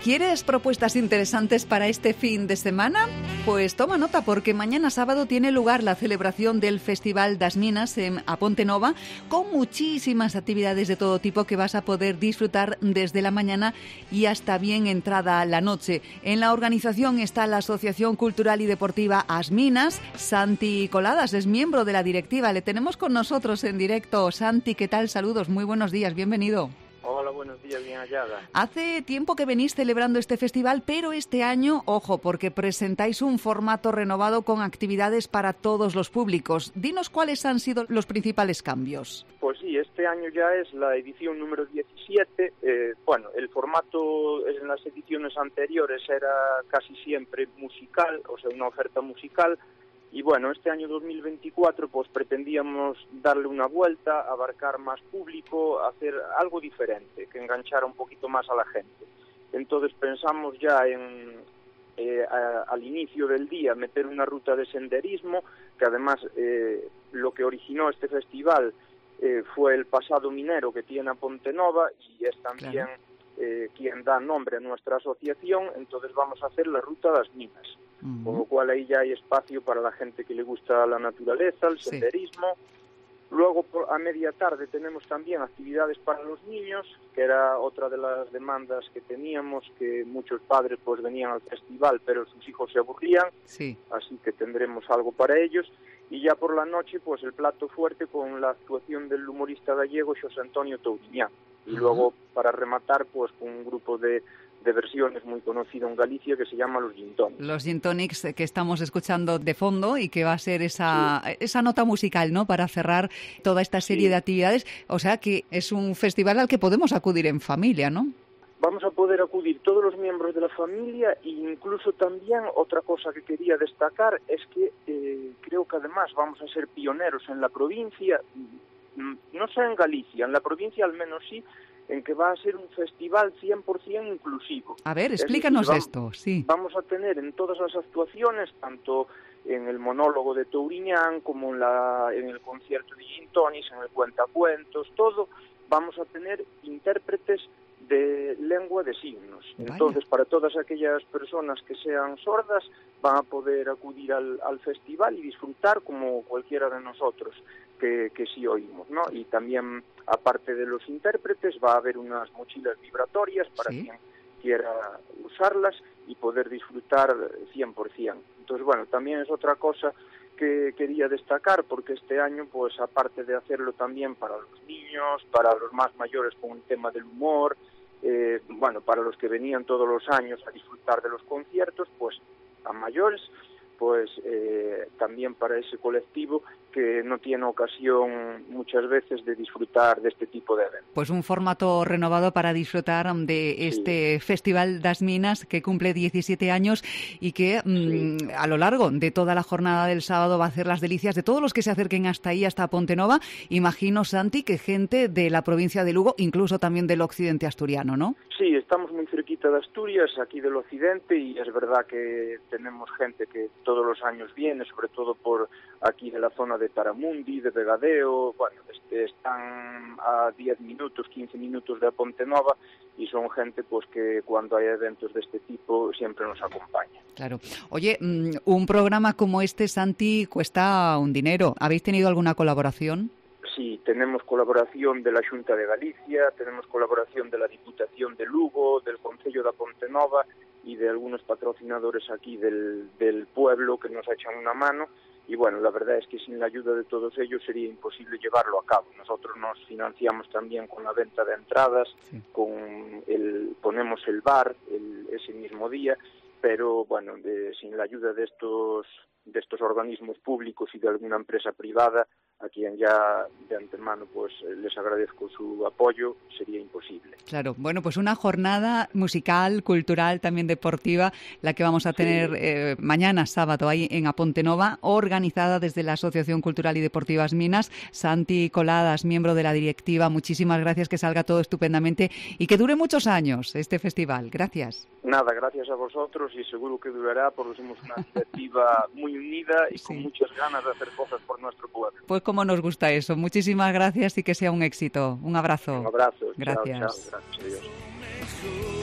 ¿Quieres propuestas interesantes para este fin de semana? Pues toma nota, porque mañana sábado tiene lugar la celebración del Festival das Minas a Ponte Nova, con muchísimas actividades de todo tipo que vas a poder disfrutar desde la mañana y hasta bien entrada la noche. En la organización está la Asociación Cultural y Deportiva As Minas. Santi Coladas es miembro de la directiva. Le tenemos con nosotros en directo. Santi, ¿qué tal? Saludos, muy buenos días, bienvenido. Hola, buenos días, bien hallada. Hace tiempo que venís celebrando este festival, pero este año, ojo, porque presentáis un formato renovado con actividades para todos los públicos. Dinos cuáles han sido los principales cambios. Pues sí, este año ya es la edición número 17. El formato en las ediciones anteriores era casi siempre musical, o sea, una oferta musical. Y bueno, este año 2024 pues pretendíamos darle una vuelta, abarcar más público, hacer algo diferente, que enganchara un poquito más a la gente. Entonces pensamos ya en al inicio del día meter una ruta de senderismo, que además lo que originó este festival fue el pasado minero que tiene a Ponte Nova y es también quien da nombre a nuestra asociación. Entonces vamos a hacer la ruta das Minas. Con lo cual ahí ya hay espacio para la gente que le gusta la naturaleza, el senderismo. Luego a media tarde tenemos también actividades para los niños, que era otra de las demandas que teníamos, que muchos padres pues venían al festival pero sus hijos se aburrían, así que tendremos algo para ellos. Y ya por la noche pues el plato fuerte con la actuación del humorista gallego Xosé Antonio Touriñán. Y luego para rematar pues con un grupo de versiones muy conocido en Galicia que se llama los Gin Tonics. Los Gin Tonics que estamos escuchando de fondo y que va a ser esa nota musical, ¿no?, para cerrar toda esta serie de actividades. O sea que es un festival al que podemos acudir en familia, ¿no? Vamos a poder acudir todos los miembros de la familia e incluso también otra cosa que quería destacar es que creo que además vamos a ser pioneros en la provincia, no sé en Galicia, en la provincia al menos sí, en que va a ser un festival 100% inclusivo. A ver, explícanos esto. Sí. Vamos a tener en todas las actuaciones, tanto en el monólogo de Touriñán como en el concierto de Gin Tonics, en el cuentacuentos, todo, vamos a tener intérpretes de lengua de signos. Vaya. Entonces, para todas aquellas personas que sean sordas, van a poder acudir al festival y disfrutar como cualquiera de nosotros que sí oímos, ¿no? Y también, aparte de los intérpretes, va a haber unas mochilas vibratorias para quien quiera usarlas y poder disfrutar 100%. Entonces, bueno, también es otra cosa que quería destacar, porque este año, pues aparte de hacerlo también para los niños, para los más mayores con el tema del humor, para los que venían todos los años a disfrutar de los conciertos, pues a mayores, pues también para ese colectivo que no tiene ocasión muchas veces de disfrutar de este tipo de eventos. Pues un formato renovado para disfrutar de este Festival das Minas que cumple 17 años y que a lo largo de toda la jornada del sábado va a hacer las delicias de todos los que se acerquen hasta ahí, hasta Ponte Nova. Imagino, Santi, que gente de la provincia de Lugo, incluso también del occidente asturiano, ¿no? Sí, estamos muy cerquita de Asturias, aquí del occidente, y es verdad que tenemos gente que todos los años viene, sobre todo por aquí de la zona de Taramundi, de Vegadeo, están a 10 minutos, 15 minutos de Ponte Nova y son gente pues que cuando hay eventos de este tipo siempre nos acompaña. Claro. Oye, un programa como este, Santi, cuesta un dinero. ¿Habéis tenido alguna colaboración? Sí, tenemos colaboración de la Xunta de Galicia, tenemos colaboración de la Diputación de Lugo, del Concello de Ponte Nova y de algunos patrocinadores aquí del pueblo que nos echan una mano. Y bueno, la verdad es que sin la ayuda de todos ellos sería imposible llevarlo a cabo. Nosotros nos financiamos también con la venta de entradas, ponemos el bar ese mismo día, pero bueno, sin la ayuda de estos organismos públicos y de alguna empresa privada, a quien ya de antemano pues les agradezco su apoyo, sería imposible. Claro, bueno, pues una jornada musical, cultural, también deportiva, la que vamos a tener mañana sábado ahí en A Ponte Nova, organizada desde la Asociación Cultural y Deportiva As Minas. Santi Coladas, miembro de la directiva, muchísimas gracias, que salga todo estupendamente y que dure muchos años este festival. Gracias. Nada, gracias a vosotros y seguro que durará porque somos una directiva muy unida y con muchas ganas de hacer cosas por nuestro pueblo. Pues como nos gusta eso. Muchísimas gracias y que sea un éxito. Un abrazo. Un abrazo. Gracias. Chao, gracias. Adiós.